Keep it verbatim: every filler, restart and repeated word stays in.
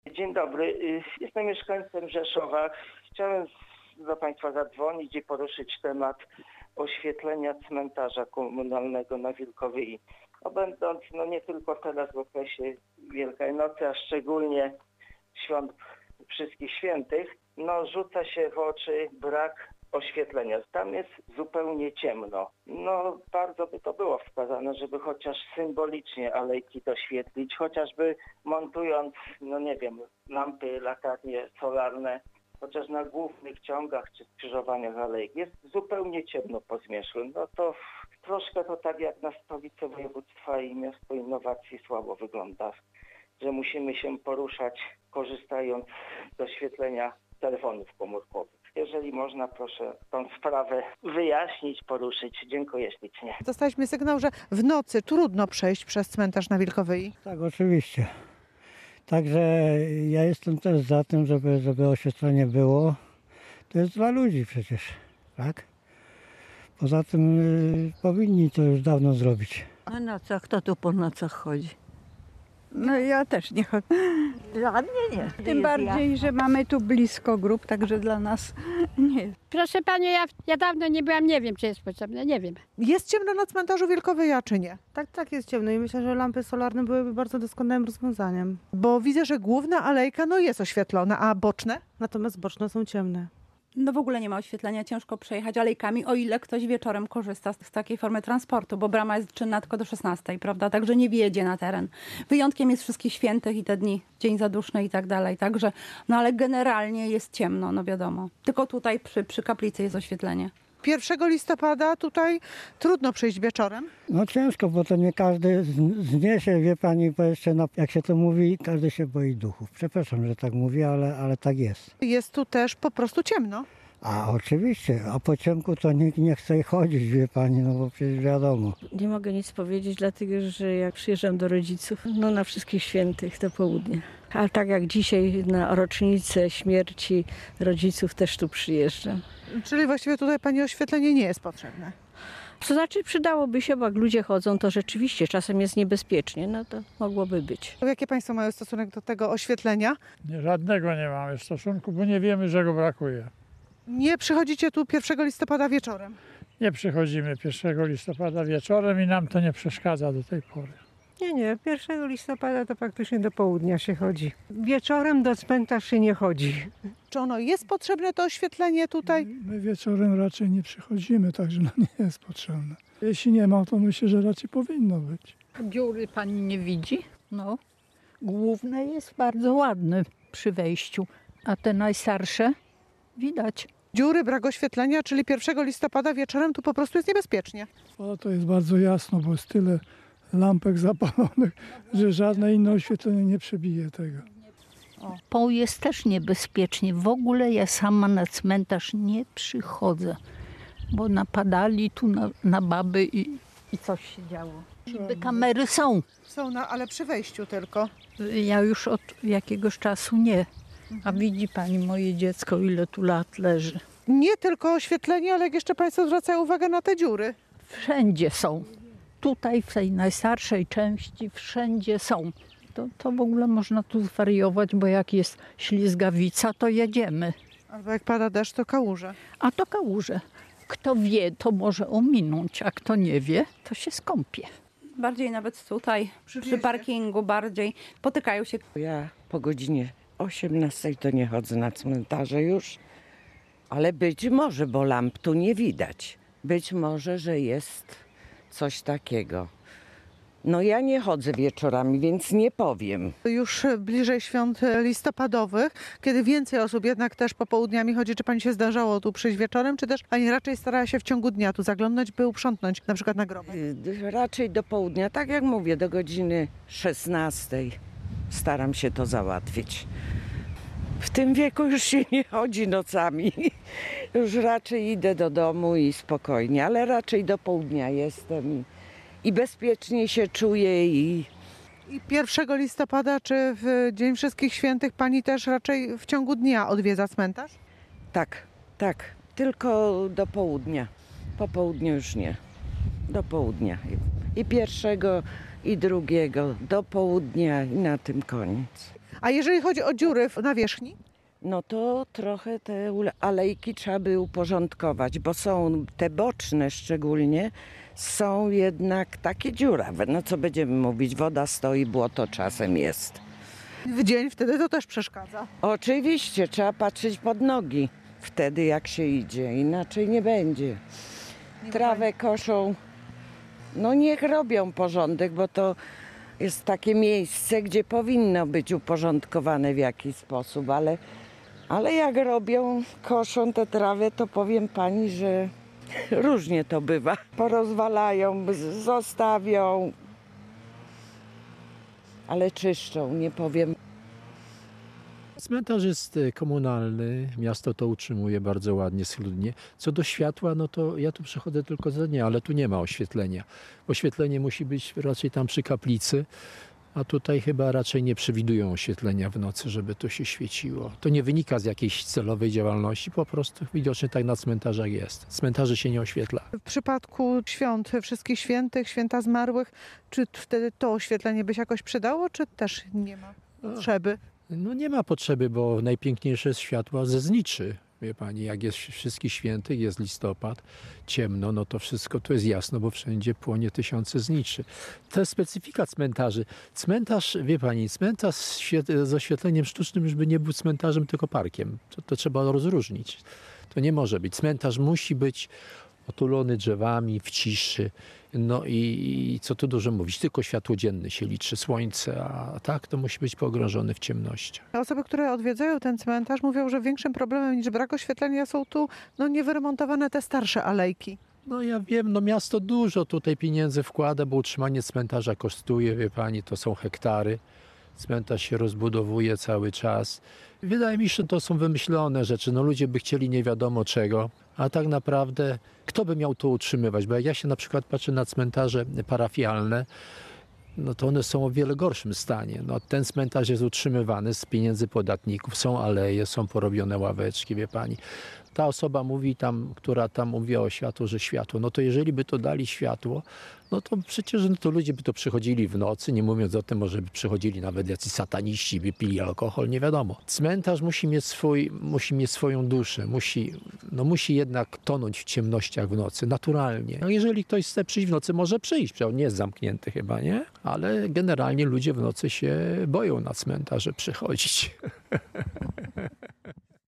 Dzień dobry, y, jestem mieszkańcem Rzeszowa. Chciałem do Państwa zadzwonić i poruszyć temat oświetlenia cmentarza komunalnego na Wilkowej. No, będąc no nie tylko teraz w okresie Wielkiej Nocy, a szczególnie świąt Wszystkich Świętych, no rzuca się w oczy brak oświetlenia. Tam jest zupełnie ciemno. No bardzo by to było wskazane, żeby chociaż symbolicznie alejki doświetlić, chociażby montując, no nie wiem, lampy, latarnie solarne, chociaż na głównych ciągach czy skrzyżowaniach alejek. Jest zupełnie ciemno po zmierzchu. No to troszkę to tak jak na stolicy województwa i miasto innowacji słabo wygląda, że musimy się poruszać korzystając z oświetlenia telefonów komórkowych. Jeżeli można, proszę tą sprawę wyjaśnić, poruszyć. Dziękuję ślicznie. Dostaliśmy sygnał, że w nocy trudno przejść przez cmentarz na Wilkowej. Tak, oczywiście. Także ja jestem też za tym, żeby, żeby oświetlenie było. To jest dla ludzi przecież, tak? Poza tym y, powinni to już dawno zrobić. A nocach, kto tu po nocach chodzi? No ja też nie chodzę. Dla mnie nie. Tym bardziej, że mamy tu blisko grup, także dla nas nie jest. Proszę Pani, ja, ja dawno nie byłam, nie wiem, czy jest potrzebne, nie wiem. Jest ciemno na cmentarzu Wilkowej, a czy nie? Tak, tak, jest ciemno i myślę, że lampy solarne byłyby bardzo doskonałym rozwiązaniem. Bo widzę, że główna alejka no jest oświetlona, a boczne? Natomiast boczne są ciemne. No w ogóle nie ma oświetlenia, ciężko przejechać alejkami, o ile ktoś wieczorem korzysta z, z takiej formy transportu, bo brama jest czynna tylko do szesnastej, prawda? Także nie wjedzie na teren. Wyjątkiem jest Wszystkich Świętych i te dni, dzień zaduszny i tak dalej. Także, no ale generalnie jest ciemno, no wiadomo. Tylko tutaj przy, przy kaplicy jest oświetlenie. pierwszego listopada tutaj trudno przyjść wieczorem. No ciężko, bo to nie każdy z- zniesie, wie pani, bo jeszcze na, jak się to mówi, każdy się boi duchów. Przepraszam, że tak mówię, ale, ale tak jest. Jest tu też po prostu ciemno. A oczywiście, a po ciemku to nikt nie chce chodzić, wie pani, no bo przecież wiadomo. Nie mogę nic powiedzieć, dlatego że jak przyjeżdżam do rodziców, no na Wszystkich Świętych to południe. A tak jak dzisiaj na rocznicę śmierci rodziców też tu przyjeżdżam. Czyli właściwie tutaj pani oświetlenie nie jest potrzebne. To znaczy przydałoby się, bo jak ludzie chodzą, to rzeczywiście czasem jest niebezpiecznie, no to mogłoby być. Jaki państwo mają stosunek do tego oświetlenia? Żadnego nie mamy stosunku, bo nie wiemy, że go brakuje. Nie przychodzicie tu pierwszego listopada wieczorem? Nie przychodzimy pierwszego listopada wieczorem i nam to nie przeszkadza do tej pory. Nie, nie. pierwszego listopada to praktycznie do południa się chodzi. Wieczorem do cmentarza się nie chodzi. Czy ono jest potrzebne, to oświetlenie tutaj? My wieczorem raczej nie przychodzimy, także nam nie jest potrzebne. Jeśli nie ma, to myślę, że raczej powinno być. Dziury pani nie widzi? No. Główne jest bardzo ładne przy wejściu, a te najstarsze widać. Dziury, brak oświetlenia, czyli pierwszego listopada wieczorem tu po prostu jest niebezpiecznie. O, to jest bardzo jasno, bo jest tyle lampek zapalonych, że żadne inne oświetlenie nie przebije tego. O, po jest też niebezpiecznie. W ogóle ja sama na cmentarz nie przychodzę, bo napadali tu na, na baby i, i coś się działo. Niby kamery są. Są, na, ale przy wejściu tylko. Ja już od jakiegoś czasu nie. A widzi pani moje dziecko, ile tu lat leży. Nie tylko oświetlenie, ale jak jeszcze państwo zwracają uwagę na te dziury. Wszędzie są. Tutaj w tej najstarszej części wszędzie są. To, to w ogóle można tu zwariować, bo jak jest ślizgawica, to jedziemy. Albo jak pada deszcz, to kałuże. A to kałuże. Kto wie, to może ominąć, a kto nie wie, to się skąpie. Bardziej nawet tutaj, przy, przy parkingu bardziej potykają się. Ja po godzinie osiemnastej to nie chodzę na cmentarze już, ale być może, bo lamp tu nie widać. Być może, że jest coś takiego. No ja nie chodzę wieczorami, więc nie powiem. Już bliżej świąt listopadowych, kiedy więcej osób jednak też popołudniami chodzi, czy pani się zdarzało tu przyjść wieczorem, czy też pani raczej starała się w ciągu dnia tu zaglądnąć, by uprzątnąć na przykład na grobach? Y, Raczej do południa, tak jak mówię, do godziny szesnastej staram się to załatwić. W tym wieku już się nie chodzi nocami. Już raczej idę do domu i spokojnie, ale raczej do południa jestem i bezpiecznie się czuję. I, I pierwszego listopada czy w Dzień Wszystkich Świętych pani też raczej w ciągu dnia odwiedza cmentarz? tak, tak, tylko do południa. Po południu już nie. Do południa. I pierwszego, i drugiego. Do południa i na tym koniec. A jeżeli chodzi o dziury w nawierzchni? No to trochę te ule- alejki trzeba by uporządkować, bo są te boczne szczególnie, są jednak takie dziurawe. No co będziemy mówić, woda stoi, błoto czasem jest. W dzień wtedy to też przeszkadza. Oczywiście, trzeba patrzeć pod nogi wtedy jak się idzie, inaczej nie będzie. Trawę koszą, no niech robią porządek, bo to jest takie miejsce, gdzie powinno być uporządkowane w jakiś sposób, ale, ale jak robią, koszą tę trawę, to powiem pani, że różnie to bywa. Porozwalają, z- zostawią, ale czyszczą, nie powiem. Cmentarz jest e, komunalny, miasto to utrzymuje bardzo ładnie, schludnie. Co do światła, no to ja tu przychodzę tylko za dnia, ale tu nie ma oświetlenia. Oświetlenie musi być raczej tam przy kaplicy, a tutaj chyba raczej nie przewidują oświetlenia w nocy, żeby to się świeciło. To nie wynika z jakiejś celowej działalności, po prostu widocznie tak na cmentarzach jest. Cmentarzy się nie oświetla. W przypadku świąt Wszystkich Świętych, Święta Zmarłych, czy wtedy to oświetlenie by się jakoś przydało, czy też nie ma potrzeby? No nie ma potrzeby, bo najpiękniejsze jest światła ze zniczy. Wie pani, jak jest Wszystkich Świętych, jest listopad, ciemno, no to wszystko tu jest jasno, bo wszędzie płonie tysiące zniczy. To jest specyfika cmentarzy. Cmentarz, wie pani, cmentarz świe- z oświetleniem sztucznym już by nie był cmentarzem, tylko parkiem. To, to trzeba rozróżnić. To nie może być. Cmentarz musi być otulony drzewami, w ciszy. No i, i co tu dużo mówić, tylko światło dzienne się liczy, słońce, a tak to musi być pogrążony w ciemnościach. Osoby, które odwiedzają ten cmentarz, mówią, że większym problemem niż brak oświetlenia są tu no, niewyremontowane te starsze alejki. No ja wiem, no miasto dużo tutaj pieniędzy wkłada, bo utrzymanie cmentarza kosztuje, wie pani, to są hektary. Cmentarz się rozbudowuje cały czas. Wydaje mi się, że to są wymyślone rzeczy. No ludzie by chcieli nie wiadomo czego, a tak naprawdę kto by miał to utrzymywać? Bo jak ja się na przykład patrzę na cmentarze parafialne, no to one są o wiele gorszym stanie. No, ten cmentarz jest utrzymywany z pieniędzy podatników, są aleje, są porobione ławeczki, wie pani. Ta osoba mówi tam, która tam mówi o światło, że światło. No to jeżeli by to dali światło, no to przecież no to ludzie by to przychodzili w nocy, nie mówiąc o tym, może by przychodzili nawet jacyś sataniści, by pili alkohol, nie wiadomo. Cmentarz musi mieć, swój, musi mieć swoją duszę, musi, no musi jednak tonąć w ciemnościach w nocy, naturalnie. No jeżeli ktoś chce przyjść w nocy, może przyjść, przecież on nie jest zamknięty chyba, nie? Ale generalnie ludzie w nocy się boją na cmentarze przychodzić.